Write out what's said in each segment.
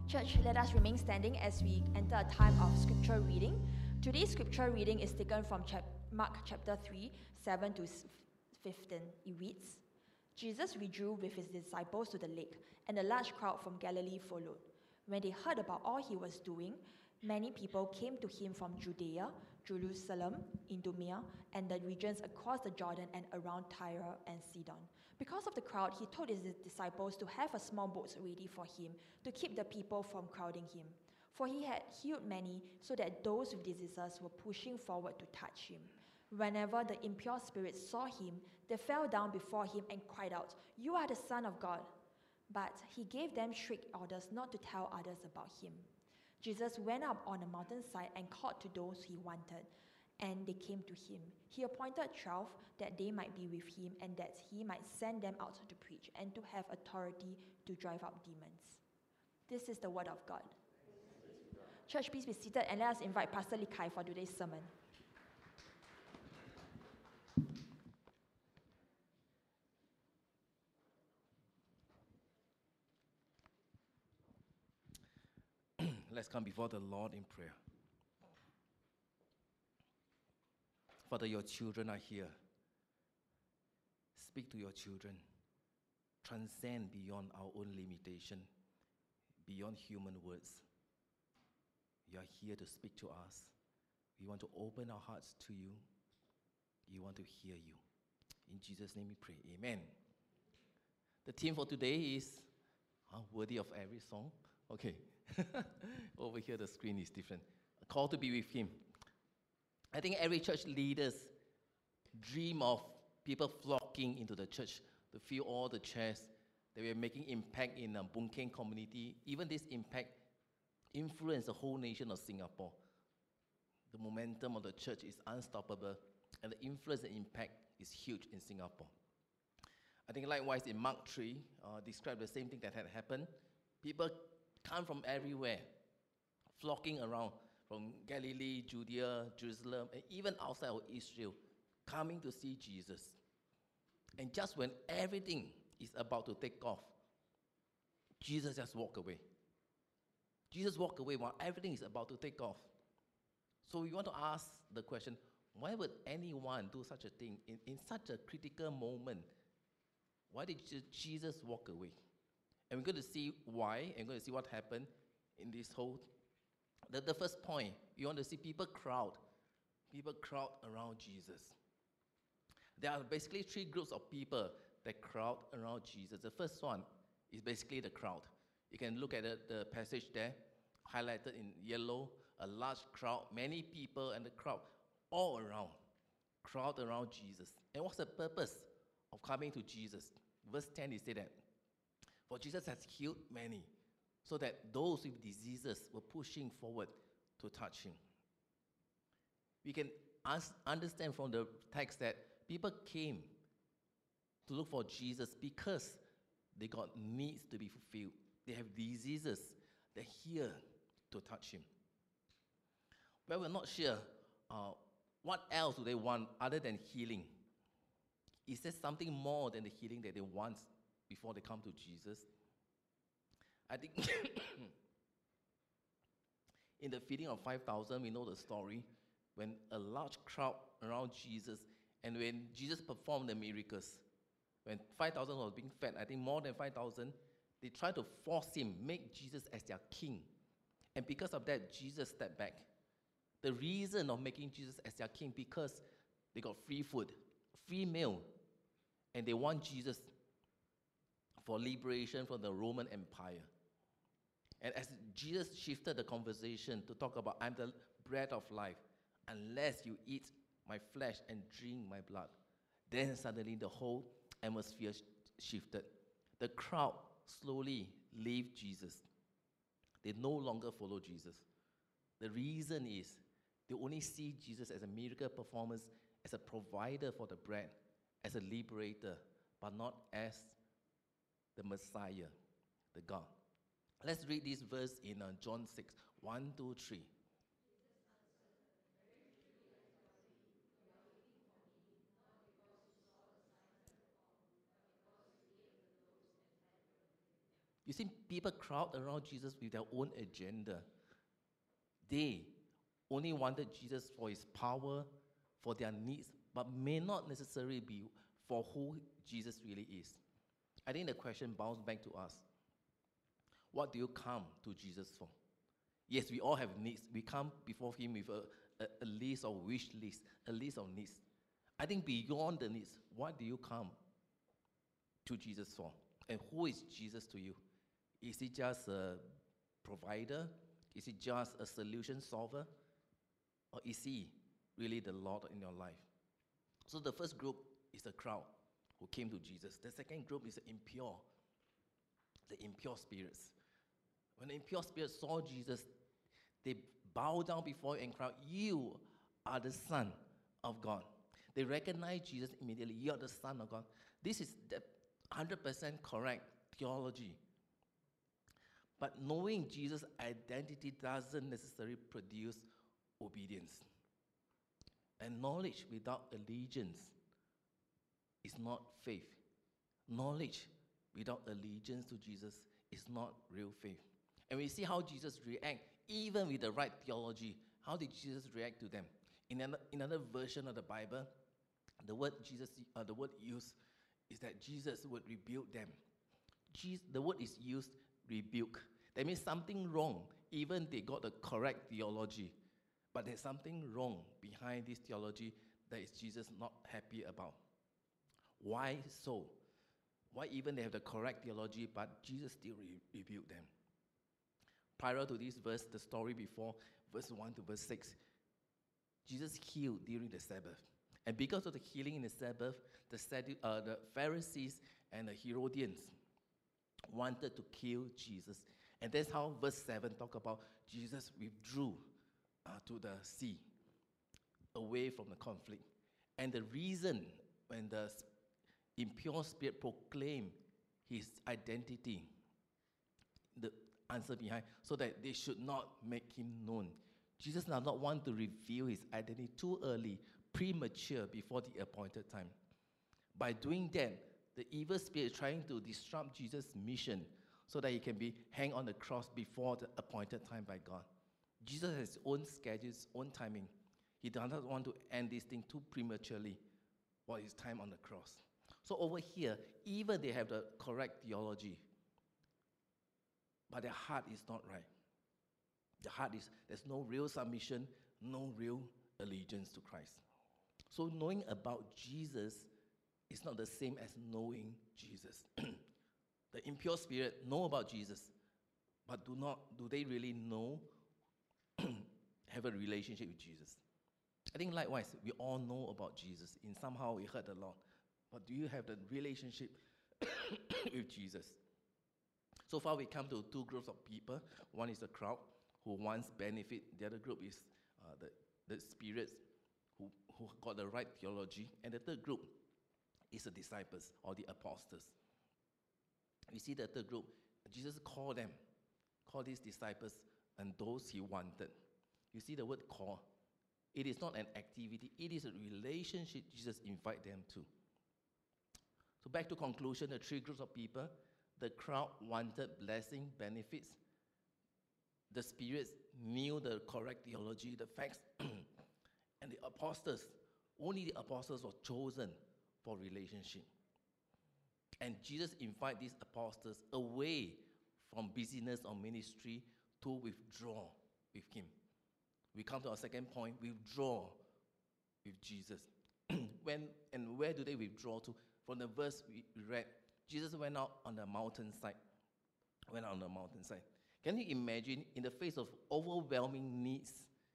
Church, let us remain standing as we enter a time of scripture reading. Today's scripture reading is taken from Mark chapter 3, 7 to 15. It reads, Jesus withdrew with his disciples to the lake, and a large crowd from Galilee followed. When they heard about all he was doing, many people came to him from Judea, Jerusalem, Idumea, and the regions across the Jordan and around Tyre and Sidon. Because of the crowd, he told his disciples to have a small boat ready for him to keep the people from crowding him. For he had healed many, so that those with diseases were pushing forward to touch him. Whenever the impure spirits saw him, they fell down before him and cried out, "You are the Son of God." But he gave them strict orders not to tell others about him. Jesus went up on a mountainside and called to those he wanted, and they came to him. He appointed 12 that they might be with him and that he might send them out to preach and to have authority to drive out demons. This is the word of God. Church, please be seated and let us invite Pastor Lee Kai for today's sermon. Let's come before the Lord in prayer. Father, your children are here. Speak to your children. Transcend beyond our own limitation, beyond human words. You are here to speak to us. We want to open our hearts to you. We want to hear you. In Jesus' name we pray. Amen. The theme for today is worthy of every song. Okay. Over here, the screen is different. A call to be with him. I think every church leaders dream of people flocking into the church to fill all the chairs, that we are making impact in the Boon Keng community. Even this impact influence the whole nation of Singapore. The momentum of the church is unstoppable, and the influence and impact is huge in Singapore. I think likewise in Mark 3, described the same thing that had happened. People come from everywhere, flocking around from Galilee, Judea, Jerusalem, and even outside of Israel, coming to see Jesus. And just when everything is about to take off, Jesus just walked away. Jesus walked away while everything is about to take off. So we want to ask the question, why would anyone do such a thing in such a critical moment? Why did Jesus walk away? And we're going to see why, and we're going to see what happened in this whole. The first point, you want to see people crowd around Jesus. There are basically three groups of people that crowd around Jesus. The first one is basically the crowd. You can look at the passage there, highlighted in yellow, a large crowd, many people and the crowd all around, crowd around Jesus. And what's the purpose of coming to Jesus? Verse 10, he said that, for Jesus has healed many, so that those with diseases were pushing forward to touch him. We can understand from the text that people came to look for Jesus because they got needs to be fulfilled. They have diseases. They're here to touch him. Well, we're not sure what else do they want other than healing. Is there something more than the healing that they want before they come to Jesus? I think in the feeding of 5,000, we know the story, when a large crowd around Jesus, and when Jesus performed the miracles, when 5,000 was being fed, I think more than 5,000, they tried to force him, make Jesus as their king. And because of that, Jesus stepped back. The reason of making Jesus as their king, because they got free food, free meal, and they want Jesus for liberation from the Roman Empire. And as Jesus shifted the conversation to talk about, I'm the bread of life, unless you eat my flesh and drink my blood, then suddenly the whole atmosphere shifted. The crowd slowly leave Jesus. They no longer follow Jesus. The reason is they only see Jesus as a miracle performance, as a provider for the bread, as a liberator, but not as the Messiah, the God. Let's read this verse in John 6, 1, 2, 3. You see, people crowd around Jesus with their own agenda. They only wanted Jesus for his power, for their needs, but may not necessarily be for who Jesus really is. I think the question bounces back to us. What do you come to Jesus for? Yes, we all have needs. We come before him with a list of wish list, a list of needs. I think beyond the needs, what do you come to Jesus for? And who is Jesus to you? Is he just a provider? Is he just a solution solver? Or is he really the Lord in your life? So the first group is the crowd who came to Jesus. The second group is the impure spirits. When the impure spirits saw Jesus, they bowed down before him and cried, "You are the Son of God." They recognized Jesus immediately. "You are the Son of God." This is the 100% correct theology. But knowing Jesus' identity doesn't necessarily produce obedience. And knowledge without allegiance is not faith. Knowledge without allegiance to Jesus is not real faith. And we see how Jesus reacts, even with the right theology. How did Jesus react to them? In another version of the Bible, the word used is that Jesus would rebuke them. The word is used, rebuke. That means something wrong, even they got the correct theology. But there's something wrong behind this theology that is Jesus not happy about. Why so? Why even they have the correct theology, but Jesus still rebuked them? Prior to this verse, the story before, verse 1 to verse 6, Jesus healed during the Sabbath. And because of the healing in the Sabbath, the Pharisees and the Herodians wanted to kill Jesus. And that's how verse 7 talk about Jesus withdrew to the sea, away from the conflict. And the reason when the impure spirit proclaimed his identity, the answer behind, so that they should not make him known. Jesus does not want to reveal his identity too early, premature, before the appointed time. By doing that, the evil spirit is trying to disrupt Jesus' mission so that he can be hanged on the cross before the appointed time by God. Jesus has his own schedule, his own timing. He does not want to end this thing too prematurely while his time on the cross. So over here, even they have the correct theology, but their heart is not right. The heart is, there's no real submission, no real allegiance to Christ. So knowing about Jesus is not the same as knowing Jesus. The impure spirit know about Jesus, but do they really know, have a relationship with Jesus? I think likewise, we all know about Jesus. In somehow we heard a lot. But do you have the relationship with Jesus? So far we come to two groups of people. One is the crowd who wants benefit. The other group is the spirits who got the right theology. And the third group is the disciples or the apostles. We see the third group. Jesus called these disciples and those he wanted. You see the word call. It is not an activity. It is a relationship Jesus invites them to. So back to conclusion, the three groups of people. The crowd wanted blessing, benefits. The spirits knew the correct theology, the facts. And the apostles, only the apostles were chosen for relationship. And Jesus invited these apostles away from busyness or ministry to withdraw with him. We come to our second point, withdraw with Jesus. Where do they withdraw to? From the verse we read, Jesus went out on the mountainside. Can you imagine, in the face of overwhelming needs,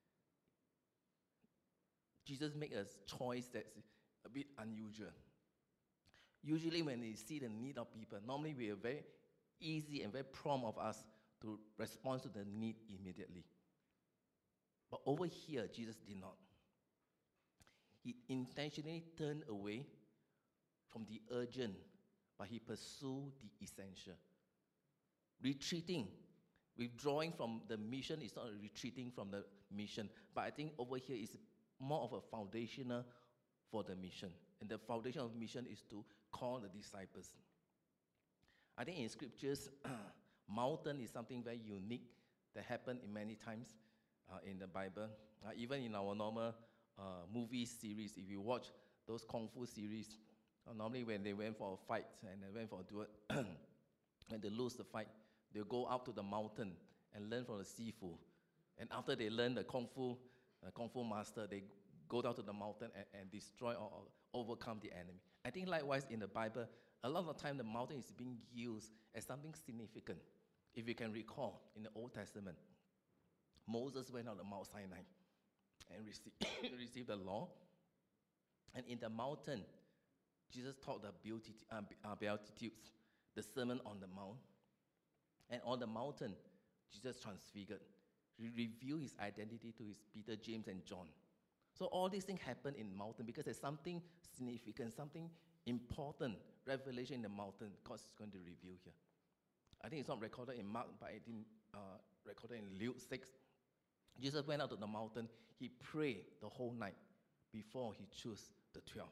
Jesus made a choice that's a bit unusual. Usually when we see the need of people, normally we are very easy and very prompt of us to respond to the need immediately. But over here, Jesus did not. He intentionally turned away from the urgent, but he pursued the essential. Retreating, withdrawing from the mission is not retreating from the mission, but I think over here is more of a foundational for the mission. And the foundation of the mission is to call the disciples. I think in scriptures, Mountain is something very unique that happened in many times in the Bible. Even in our normal movie series, if you watch those Kung Fu series, normally when they went for a fight and they went for a duel, when they lose the fight, they'll go up to the mountain and learn from the Sifu. And after they learn the Kung Fu master, they go down to the mountain and destroy or overcome the enemy. I think likewise in the Bible, a lot of the time the mountain is being used as something significant. If you can recall, in the Old Testament, Moses went on the Mount Sinai and received the law. And in the mountain, Jesus taught the Beatitudes, the Sermon on the Mount. And on the mountain, Jesus transfigured. He revealed his identity to his Peter, James, and John. So all these things happen in mountain because there's something significant, something important, revelation in the mountain God is going to reveal here. I think it's not recorded in Mark, but I think recorded in Luke 6. Jesus went out to the mountain. He prayed the whole night before he chose the 12.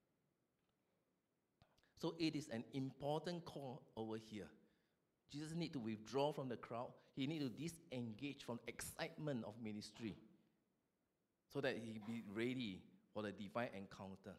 So it is an important call over here. Jesus needs to withdraw from the crowd. He needs to disengage from excitement of ministry so that he be ready for the divine encounter.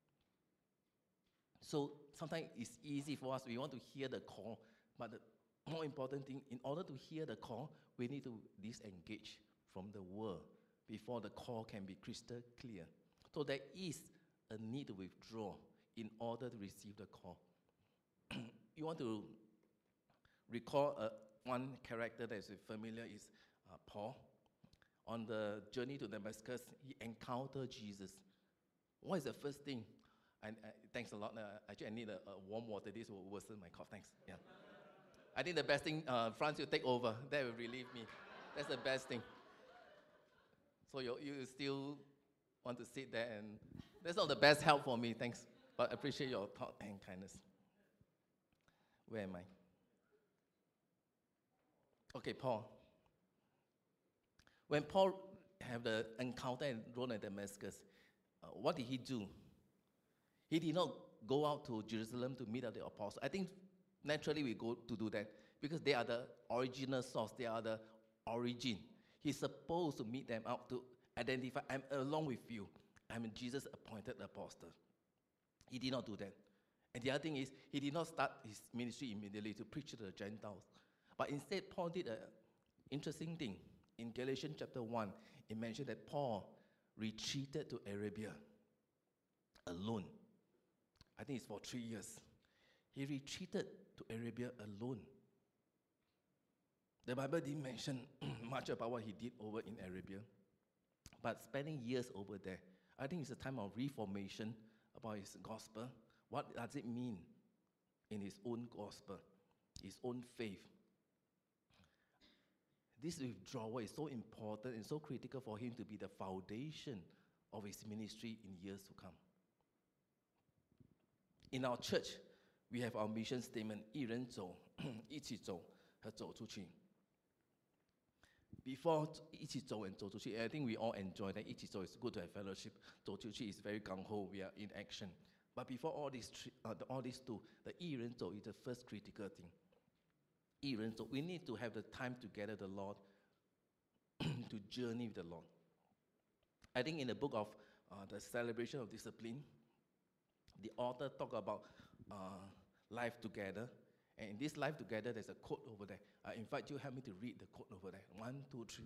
So sometimes it's easy for us. We want to hear the call, but the more important thing, in order to hear the call, we need to disengage from the world before the call can be crystal clear. So there is a need to withdraw in order to receive the call. You want to recall one character that is familiar is Paul. On the journey to Damascus, he encountered Jesus. What is the first thing? And thanks a lot. Actually, I need a warm water. This will worsen my cough. Thanks. Yeah. I think the best thing, Franz, you take over. That will relieve me. That's the best thing. So you still want to sit there, and that's not the best help for me. Thanks. But I appreciate your thought and kindness. Where am I? Okay, Paul. When Paul had the encounter in Rome and Damascus, what did he do? He did not go out to Jerusalem to meet the apostles. I think naturally we go to do that because they are the original source. They are the origin. He's supposed to meet them out to identify, I'm along with you. I'm Jesus appointed apostle. He did not do that. And the other thing is, he did not start his ministry immediately to preach to the Gentiles. But instead, Paul did an interesting thing. In Galatians chapter 1, it mentioned that Paul retreated to Arabia alone. I think it's for 3 years. He retreated to Arabia alone. The Bible didn't mention much about what he did over in Arabia. But spending years over there, I think it's a time of reformation about his gospel. What does it mean in his own gospel, his own faith? This withdrawal is so important and so critical for him to be the foundation of his ministry in years to come. In our church, we have our mission statement, 一人走,一起走和走出去. Before 一起走 and 走出去, I think we all enjoy that. 一起走 is good to have fellowship. 走出去 is very gung-ho, we are in action. But before all these two, the 一人走 is the first critical thing. 一人走, we need to have the time together with the Lord, to journey with the Lord. I think in the book of the Celebration of Discipline, the author talk about life together. And in this life together, there's a quote over there. I invite you, help me to read the quote over there. 1, 2, 3.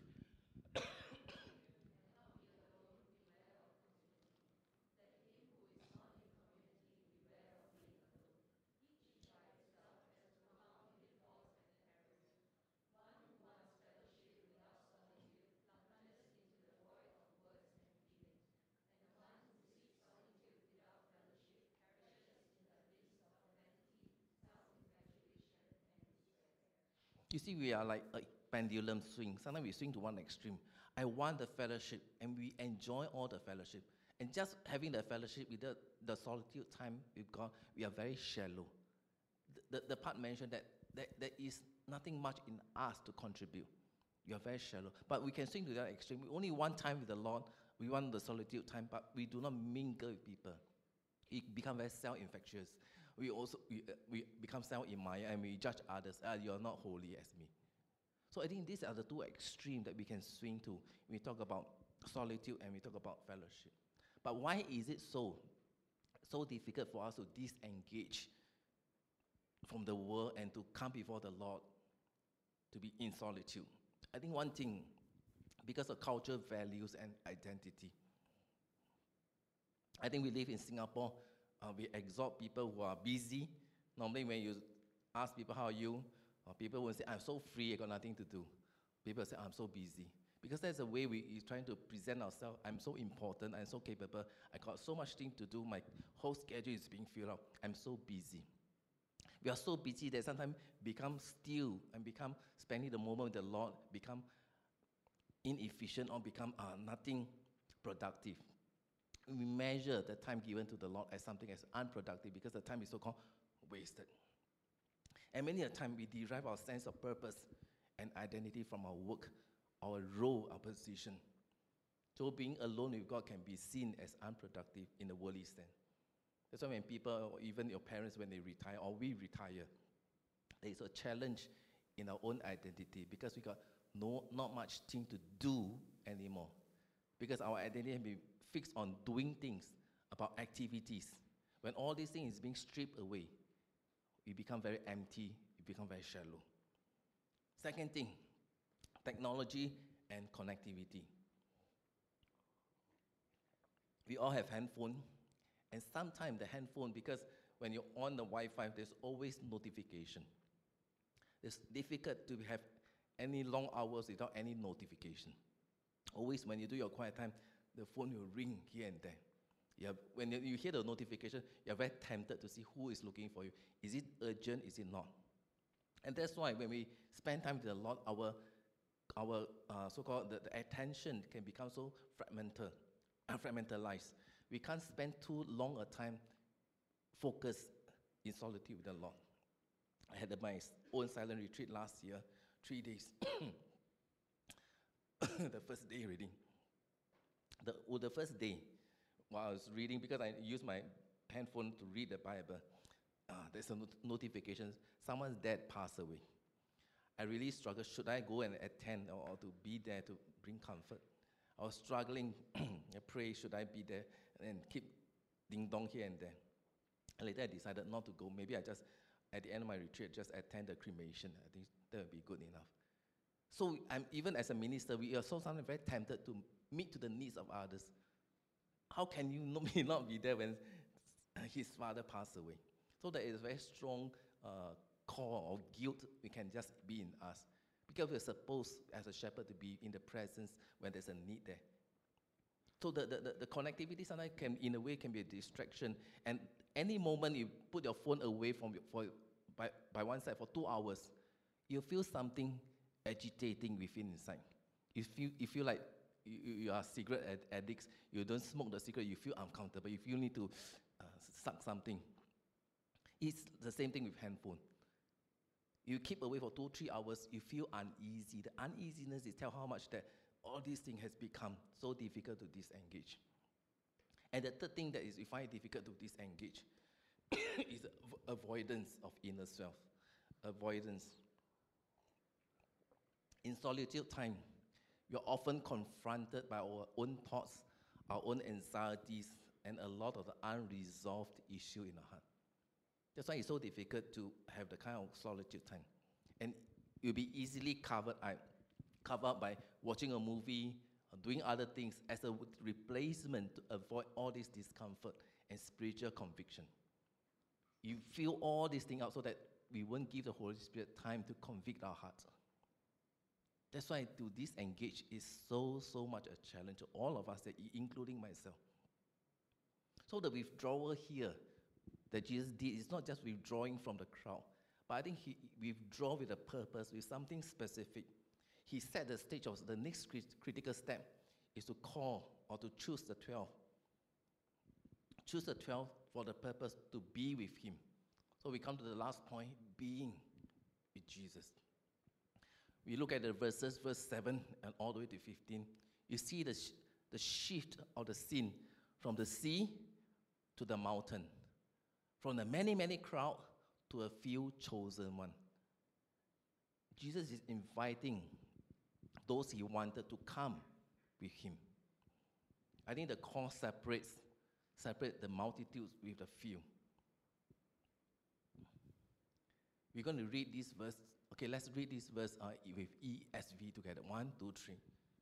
You see, we are like a pendulum swing. Sometimes we swing to one extreme. I want the fellowship, and we enjoy all the fellowship. And just having the fellowship with the solitude time with God, we are very shallow. The part mentioned that there is nothing much in us to contribute. You are very shallow. But we can swing to that extreme. We only want time with the Lord. We want the solitude time, but we do not mingle with people. It becomes very self-infectious. we become self-admired and we judge others. You're not holy as me. So I think these are the two extremes that we can swing to. We talk about solitude and we talk about fellowship. But why is it so difficult for us to disengage from the world and to come before the Lord to be in solitude? I think one thing, because of culture, values, and identity. I think we live in Singapore. We exhort people who are busy. Normally, when you ask people, how are you? People will say, I'm so free, I got nothing to do. People say, I'm so busy. Because that's the way we're trying to present ourselves. I'm so important, I'm so capable. I got so much things to do. My whole schedule is being filled up. I'm so busy. We are so busy that sometimes become still and become spending the moment with the Lord, become inefficient or become nothing productive. We measure the time given to the Lord as something as unproductive because the time is so-called wasted. And many a time we derive our sense of purpose and identity from our work, our role, our position. So being alone with God can be seen as unproductive in the worldly sense. That's why when people, or even your parents, when they retire or we retire, there is a challenge in our own identity because we got not much thing to do anymore. Because our identity has been fixed on doing things, about activities. When all these things is being stripped away, we become very empty, we become very shallow. Second thing, technology and connectivity. We all have handphone, and sometimes the handphone, because when you're on the Wi-Fi, there's always notification. It's difficult to have any long hours without any notification. Always when you do your quiet time, the phone will ring here and there. When you hear the notification, you're very tempted to see who is looking for you. Is it urgent? Is it not? And that's why when we spend time with the Lord, our so-called the attention can become so fragmentalized. We can't spend too long a time focused in solitude with the Lord. I had my own silent retreat last year, 3 days. The first day reading. The first day, while I was reading, because I used my handphone to read the Bible, there's a notification, someone's dad passed away. I really struggled, should I go and attend or to be there to bring comfort? I was struggling, I pray, should I be there, and keep ding-dong here and there. And later I decided not to go. Maybe I just, at the end of my retreat, just attend the cremation. I think that would be good enough. So even as a minister, we are so sometimes very tempted to meet to the needs of others. How can you not be there when his father passed away? So there is a very strong call or guilt we can just be in us. Because we're supposed, as a shepherd, to be in the presence when there's a need there. So the connectivity sometimes can, in a way, can be a distraction. And any moment you put your phone away from by one side for 2 hours, you feel something agitating within inside. You feel like you are cigarette addicts. You don't smoke the cigarette. You feel uncomfortable. You feel need to suck something. It's the same thing with handphone. You keep away for 2-3 hours. You feel uneasy. The uneasiness is tell how much that all these things has become so difficult to disengage. And the third thing that is we find it difficult to disengage is avoidance of inner self. Avoidance. In solitude time, we are often confronted by our own thoughts, our own anxieties, and a lot of the unresolved issue in our heart. That's why it's so difficult to have the kind of solitude time. And you'll be easily covered up by watching a movie, or doing other things as a replacement to avoid all this discomfort and spiritual conviction. You feel all these things out so that we won't give the Holy Spirit time to convict our hearts. That's why to disengage is so much a challenge to all of us, including myself. So the withdrawal here that Jesus did is not just withdrawing from the crowd, but I think he withdrew with a purpose, with something specific. He set the stage of the next critical step is to call or to choose the 12. Choose the 12 for the purpose to be with him. So we come to the last point, being with Jesus. We look at the verses, verse 7 and all the way to 15. You see the shift of the scene from the sea to the mountain, from the many, many crowd to a few chosen one. Jesus is inviting those he wanted to come with him. I think the cross separates the multitudes with the few. We're going to read this verse. Okay, let's read this verse with ESV together. 1, 2, 3.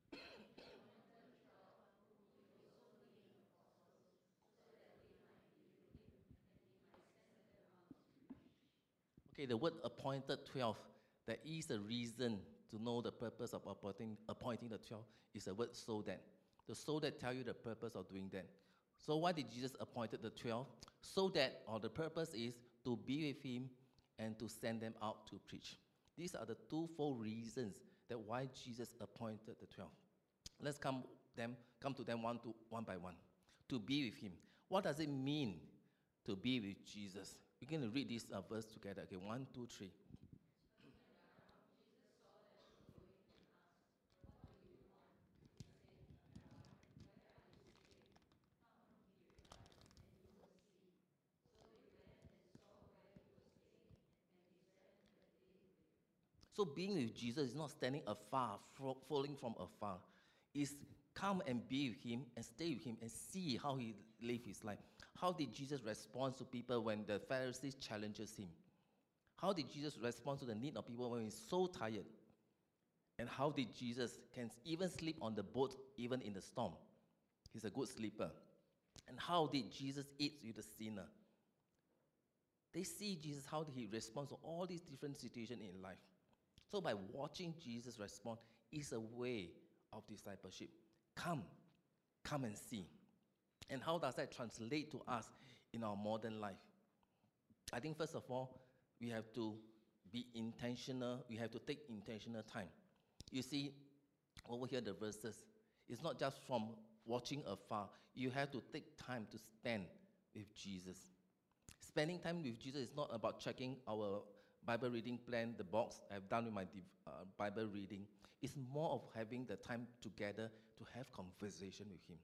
Okay, the word appointed 12, there is a reason to know the purpose of appointing the 12 is the word so that. The so that tell you the purpose of doing that. So why did Jesus appointed the 12? So that, or the purpose is to be with him and to send them out to preach. These are the twofold reasons that why Jesus appointed the 12. Let's come to them one by one. To be with him. What does it mean to be with Jesus? We're going to read this verse together. Okay, 1, 2, 3. So being with Jesus is not standing afar, falling from afar. It's come and be with him and stay with him and see how he lived his life. How did Jesus respond to people when the Pharisees challenges him? How did Jesus respond to the need of people when he's so tired? And how did Jesus can even sleep on the boat even in the storm? He's a good sleeper. And how did Jesus eat with the sinner? They see Jesus, how did he respond to all these different situations in life. So by watching Jesus respond is a way of discipleship. Come and see. And how does that translate to us in our modern life? I think first of all, we have to be intentional. We have to take intentional time. You see, over here the verses, it's not just from watching afar. You have to take time to spend with Jesus. Spending time with Jesus is not about checking our Bible reading plan, the box I've done with my Bible reading. It's more of having the time together to have conversation with him,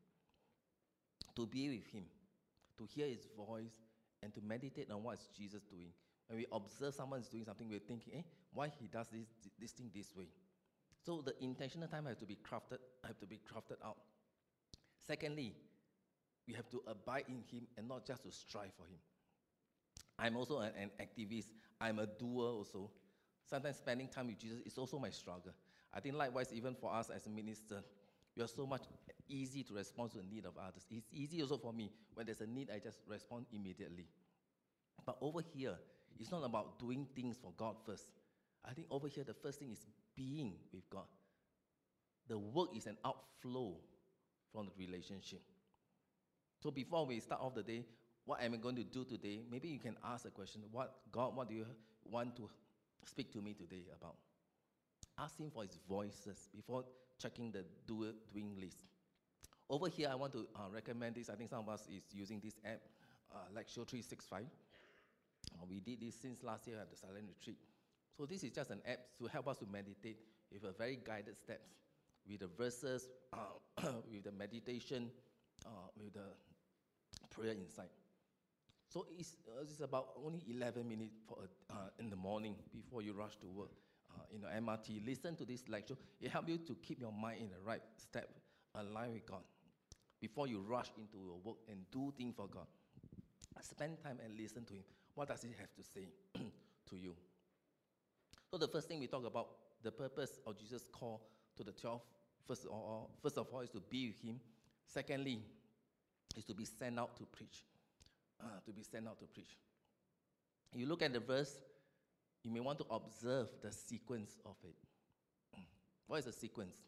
to be with him, to hear his voice, and to meditate on what is Jesus doing. When we observe someone is doing something, we're thinking, why he does this thing this way? So the intentional time has to be crafted out. Secondly, we have to abide in him and not just to strive for him. I'm also an activist. I'm a doer also. Sometimes spending time with Jesus is also my struggle. I think likewise, even for us as a minister, we are so much easy to respond to the need of others. It's easy also for me. When there's a need, I just respond immediately. But over here, it's not about doing things for God first. I think over here, the first thing is being with God. The work is an outflow from the relationship. So before we start off the day, what am I going to do today? Maybe you can ask a question. God, what do you want to speak to me today about? Ask him for his voices before checking the doing list. Over here, I want to recommend this. I think some of us is using this app, Lectio 365. We did this since last year at the Silent Retreat. So this is just an app to help us to meditate with a very guided steps, with the verses, with the meditation, with the prayer inside. So it's about only 11 minutes in the morning before you rush to work in the MRT. Listen to this lecture. It helps you to keep your mind in the right step, aligned with God, before you rush into your work and do things for God. Spend time and listen to him. What does he have to say to you? So the first thing we talk about, the purpose of Jesus' call to the 12, first of all, is to be with him. Secondly, is to be sent out to preach. To be sent out to preach. You look at the verse, you may want to observe the sequence of it. What is the sequence?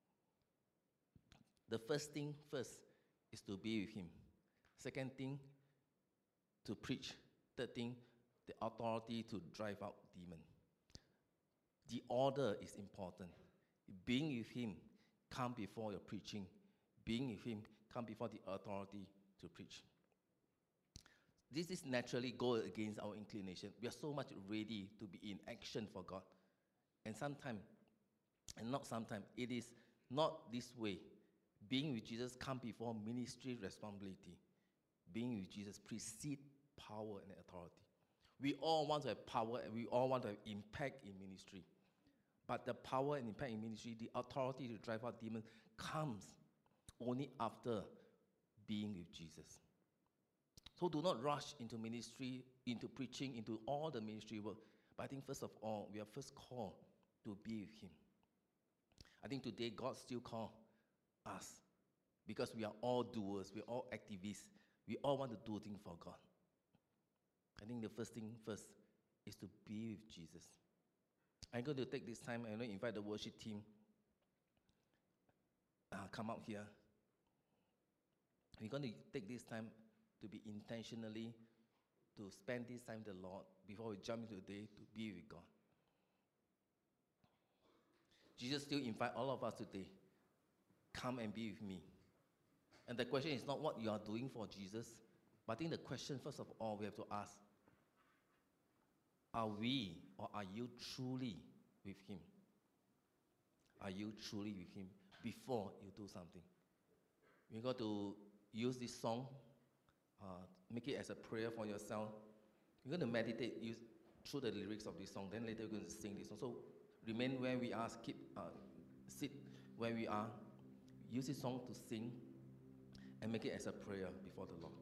The first thing first is to be with him. Second thing, to preach. Third thing, the authority to drive out demons. The order is important. Being with him, come before your preaching. Being with him, come before the authority to preach. This is naturally go against our inclination. We are so much ready to be in action for God. And sometimes, and not sometimes, it is not this way. Being with Jesus come before ministry responsibility. Being with Jesus precedes power and authority. We all want to have power and we all want to have impact in ministry. But the power and impact in ministry, the authority to drive out demons, comes only after being with Jesus. So do not rush into ministry, into preaching, into all the ministry work. But I think first of all, we are first called to be with Him. I think today God still calls us because we are all doers, we are all activists. We all want to do things for God. I think the first thing first is to be with Jesus. I'm going to take this time and invite the worship team come out here. We're going to take this time to be intentionally, to spend this time with the Lord before we jump into the day to be with God. Jesus still invites all of us today, come and be with me. And the question is not what you are doing for Jesus, but I think the question, first of all, we have to ask, are we or are you truly with Him? Are you truly with Him before you do something? We're going to use this song, make it as a prayer for yourself. You're going to meditate through the lyrics of this song, then later we're going to sing this song. So remain where we are, sit where we are, use this song to sing, and make it as a prayer before the Lord.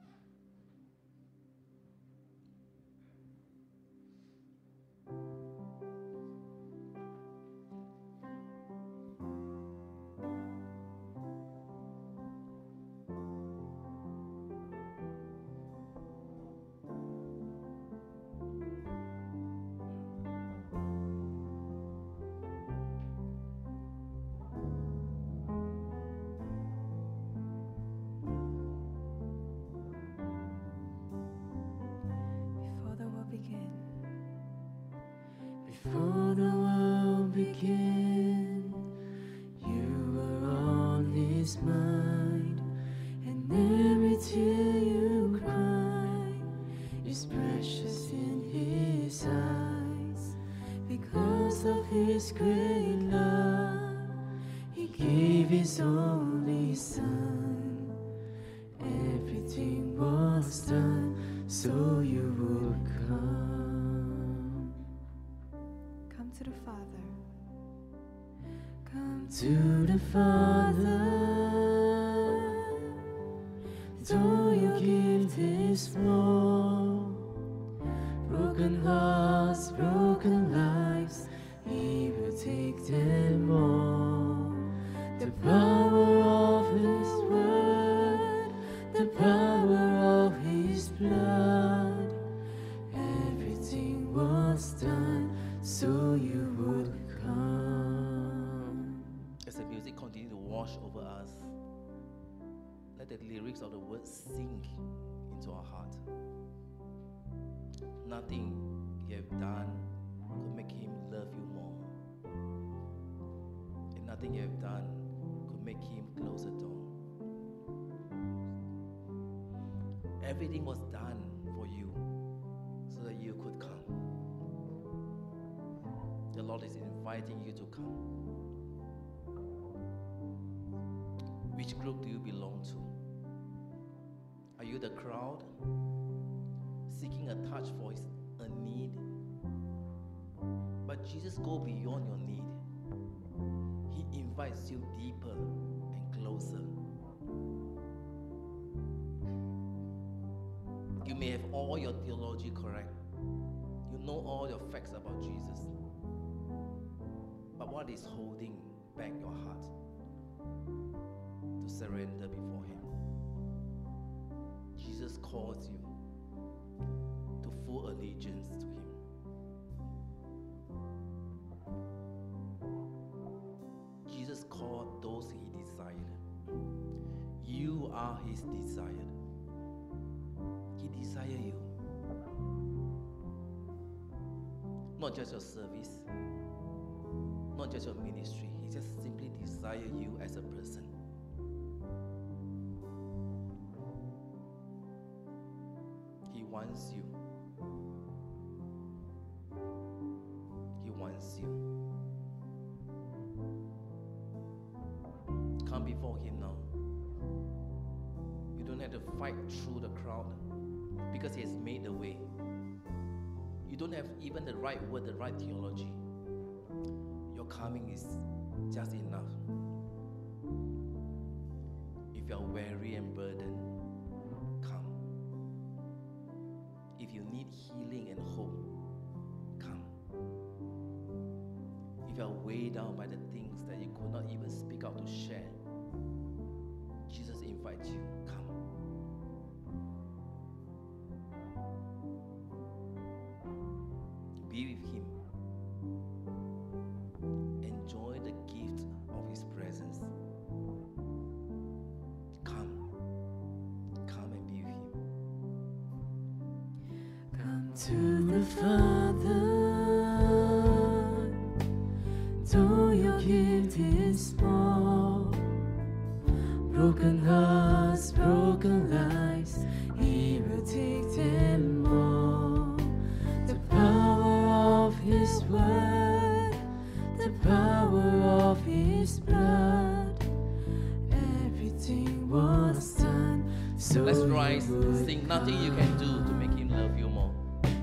Before the world began, you were on His mind, and every tear you cry is precious in His eyes. Because of His great love, He gave His only Son. Everything was done so you would come. To the Father, come to the Father. Though your gift is small, broken hearts, broken lives, He will take them all. The power of His word, the power of His blood, everything was done so you would come. As the music continues to wash over us, let the lyrics of the words sink into our heart. Nothing you have done could make Him love you more. And nothing you have done could make Him close the door. Everything was done for you so that you could come. The Lord is inviting you to come. Which group do you belong to? Are you the crowd seeking a touch for a need? But Jesus goes beyond your need. He invites you deeper and closer. You may have all your theology correct. You know all your facts about Jesus. But what is holding back your heart to surrender before Him? Jesus calls you to full allegiance to Him. Jesus called those He desired. You are His desired. He desires you. Not just your service, not just your ministry. He just simply desires you as a person. He wants you. He wants you. Come before Him now. You don't have to fight through the crowd. because He has made the way. You don't have even the right word, the right theology. Your coming is just enough. If you are weary and burdened, come. If you need healing and hope, come. If you are weighed down by the things that you could not even speak out to share, Jesus invites you, come. Be with Him. Enjoy the gift of His presence. Come. Come and be with Him. Come to the Father, though your gift is small. Broken hearts, broken lives, He will take them all. The power of His word, the power of His blood, everything was done. So Let's rise, you would sing nothing you can do to make Him love you more.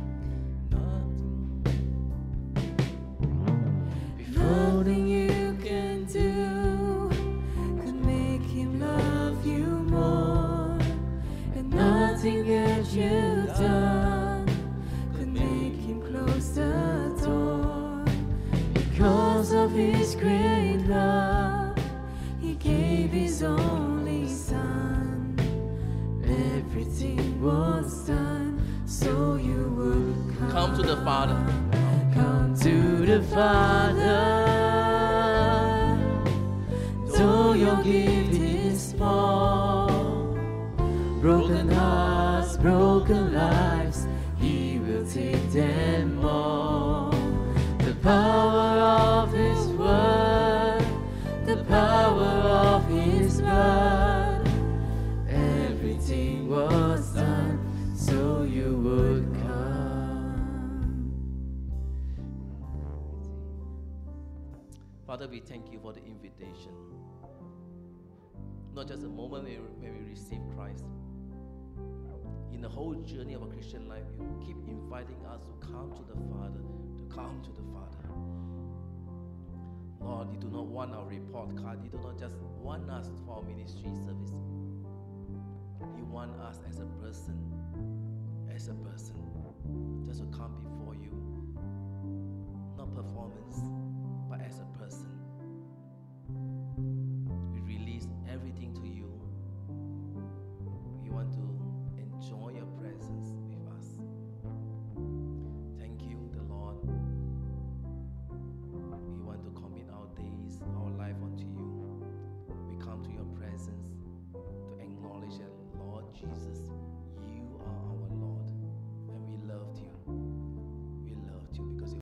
Nothing you can do could make Him love you more, and nothing that you've done could make Him close the door. Because of His great love, He gave His only Son. Everything was done so you would Come to the Father. Come to the Father, though your gift is small. Broken hearts, broken lives, He will take them all. The power of His word, the power of His blood, everything was done so you would come. Father, we thank you for the invitation. Not just a moment when we receive Christ. In the whole journey of a Christian life, you keep inviting us to come to the Father, to come to the Father. Lord, you do not want our report card. You do not just want us for our ministry service. You want us as a person, just to come before you. Not performance, but as a person. We release everything to you. We want to enjoy your presence with us. Thank you, the Lord. We want to commit our days, our life unto you. We come to your presence to acknowledge that, Lord Jesus,